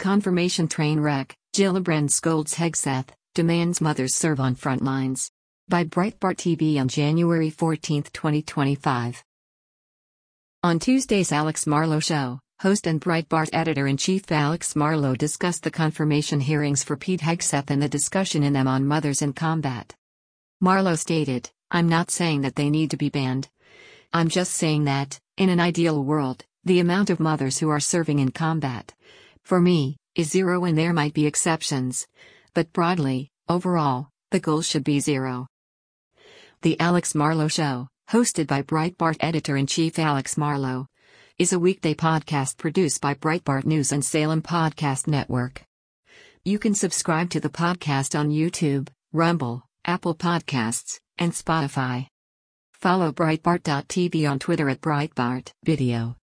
Confirmation train wreck, Gillibrand scolds Hegseth, demands mothers serve on front lines. By Breitbart TV on January 14, 2025. On Tuesday's Alex Marlow Show, host and Breitbart editor-in-chief Alex Marlow discussed the confirmation hearings for Pete Hegseth and the discussion in them on mothers in combat. Marlow stated, "I'm not saying that they need to be banned. I'm just saying that, in an ideal world, the amount of mothers who are serving in combat, for me, is zero and there might be exceptions. But broadly, overall, the goal should be zero." The Alex Marlow Show, hosted by Breitbart editor-in-chief Alex Marlow, is a weekday podcast produced by Breitbart News and Salem Podcast Network. You can subscribe to the podcast on YouTube, Rumble, Apple Podcasts, and Spotify. Follow Breitbart.tv on Twitter @BreitbartVideo.